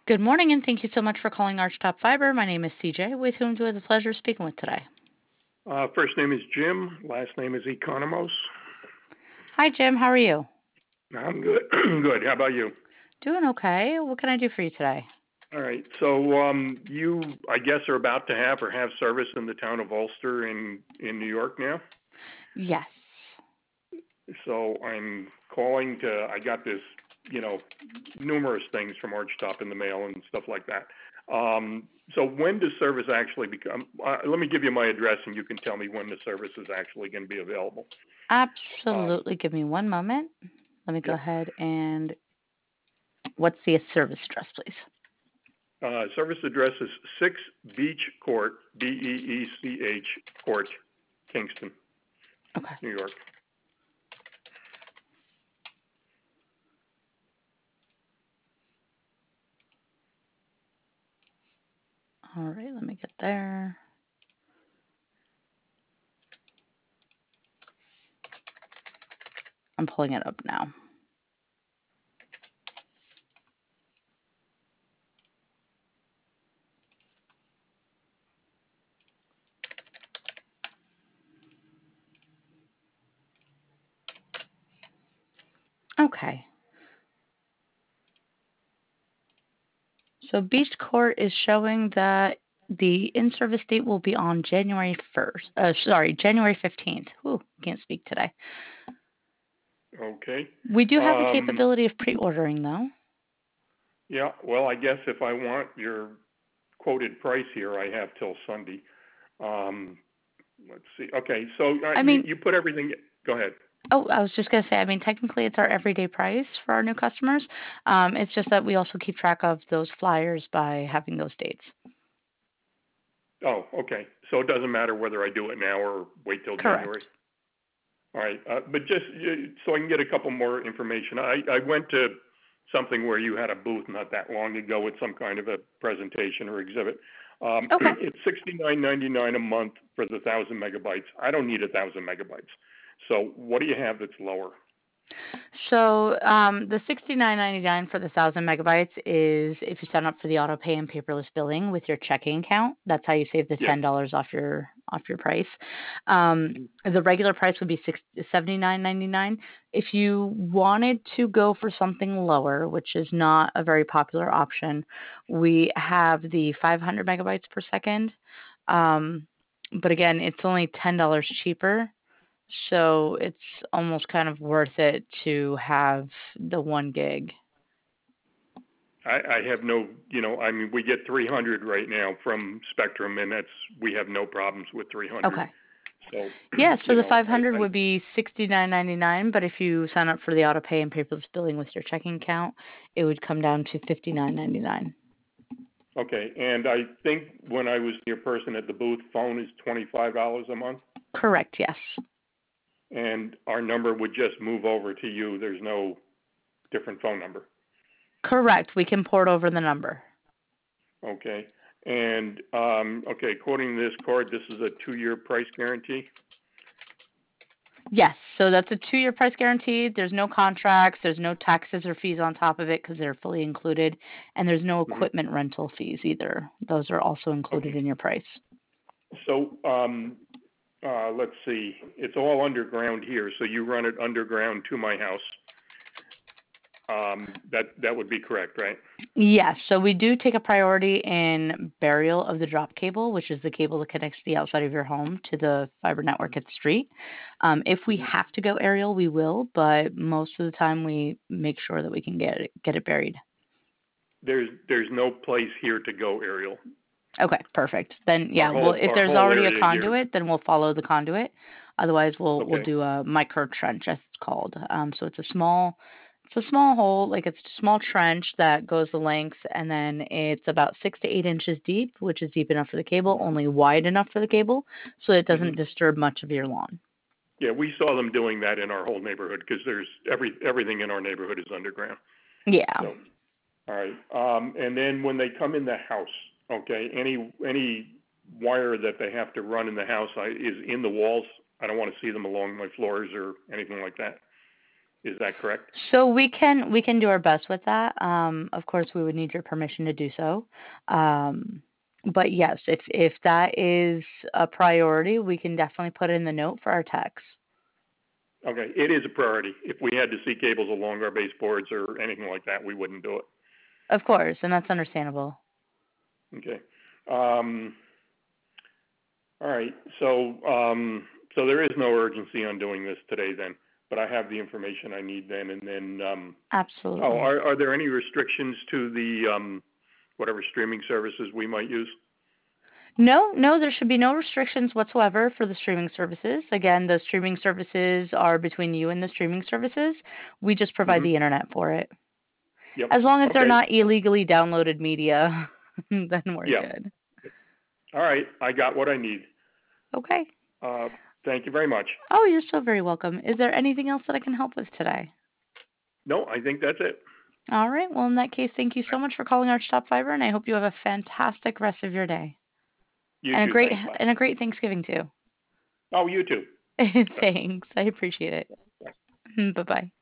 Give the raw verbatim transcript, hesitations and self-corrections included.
Good morning, and thank you so much for calling Archtop Fiber. My name is C J, with whom do I have the pleasure of speaking with today? Uh, first name is Jim. Last name is Economos. Hi, Jim. How are you? I'm good. Good. How about you? Doing okay. What can I do for you today? All right. So um, you, I guess, are about to have or have service in the town of Ulster in in New York now. Yes. So I'm calling to. I got this, you know, numerous things from Archtop in the mail and stuff like that. Um, so when does service actually become? Uh, let me give you my address, and you can tell me when the service is actually going to be available. Um, Absolutely. Give me one moment. Let me go yep. ahead and what's the service address, please? Uh, service address is six Beach Court, B E E C H Court, Kingston, Okay. New York. All right. Let me get there. I'm pulling it up now. Okay. So Beach Court is showing that the in-service date will be on January first. Uh, sorry, January fifteenth. Ooh, can't speak today. Okay. We do have the Um, capability of pre-ordering, though. yeah, well, I guess if I want your quoted price here, I have till Sunday. Um, let's see. Okay, so uh, I you, mean, you put everything, go ahead. oh, I was just gonna say, I mean, technically it's our everyday price for our new customers. Um, it's just that we also keep track of those flyers by having those dates. Oh, okay. So it doesn't matter whether I do it now or wait till Correct. January. All right, uh, but just uh, so I can get a couple more information, I, I went to something where you had a booth not that long ago with some kind of a presentation or exhibit. Um, Okay. it's sixty-nine ninety-nine a month for the thousand megabytes. I don't need a thousand megabytes. So what do you have that's lower? So um, the sixty-nine ninety-nine for the thousand megabytes is if you sign up for the auto pay and paperless billing with your checking account. That's how you save the Yeah. ten dollars off your off your price. Um, Mhm. the regular price would be six, seventy-nine ninety-nine. If you wanted to go for something lower, which is not a very popular option, we have the five hundred megabytes per second. Um, but again, it's only ten dollars cheaper, so it's almost kind of worth it to have the one gig. I, I have no, you know, I mean, we get three hundred right now from Spectrum, and that's we have no problems with three hundred. Okay. So, Yeah, so you the know, five hundred I, I would be sixty-nine ninety-nine, but if you sign up for the auto pay and paperless billing with your checking account, it would come down to fifty-nine ninety-nine. okay. And I think when I was your person at the booth, phone is twenty-five dollars a month. Correct, yes. And our number would just move over to you. There's no different phone number. Correct. We can port over the number. Okay. And um, okay, according to this card, this is a two-year price guarantee. Yes, so that's a two-year price guarantee. There's no contracts, there's no taxes or fees on top of it because they're fully included, and there's no Mm-hmm. equipment rental fees either. Those are also included Okay. in your price. So um, uh, let's see. It's all underground here, so you run it underground to my house. Um, that that would be correct, right? Yes, so we do take a priority in burial of the drop cable, which is the cable that connects the outside of your home to the fiber network at the street. Um, if we Mm-hmm. have to go aerial, we will, but most of the time we make sure that we can get it, get it buried. There's there's no place here to go aerial. Okay, perfect. Then Our yeah, well, whole if our there's whole already a area here. conduit, then we'll follow the conduit. Otherwise, we'll we'll Okay. do a micro trench, as it's called. Um, so it's a small it's a small hole, like it's a small trench that goes the length, and then it's about six to eight inches deep, which is deep enough for the cable, only wide enough for the cable, so it Mm-hmm. doesn't disturb much of your lawn. Yeah, we saw them doing that in our whole neighborhood because there's every everything in our neighborhood is underground. Yeah. So, all right. Um, and then when they come in the house, okay, any any wire that they have to run in the house I, is in the walls. I don't want to see them along my floors or anything like that. Is that correct? So we can we can do our best with that. Um, of course, we would need your permission to do so. Um, but yes, if if that is a priority, we can definitely put in the note for our techs. Okay, it is a priority. If we had to see cables along our baseboards or anything like that, we wouldn't do it. Of course, and that's understandable. Okay. Um, all right. So, um, so there is no urgency on doing this today then, but I have the information I need then, and then, um, oh, Absolutely. are, are there any restrictions to the, um, whatever streaming services we might use? No, no, there should be no restrictions whatsoever for the streaming services. Again, the streaming services are between you and the streaming services. We just provide Mm-hmm. the internet for it. Yep. As long as they're Okay. not illegally downloaded media, then we're Yeah. good. All right. I got what I need. Okay. Uh, thank you very much. Oh, you're so very welcome. Is there anything else that I can help with today? No, I think that's it. All right. Well, in that case, thank you so much for calling Archtop Fiber, and I hope you have a fantastic rest of your day You and a too. great Thanks. Bye. and a great Thanksgiving too. Oh, you too. Thanks. I appreciate it. Bye. Bye bye.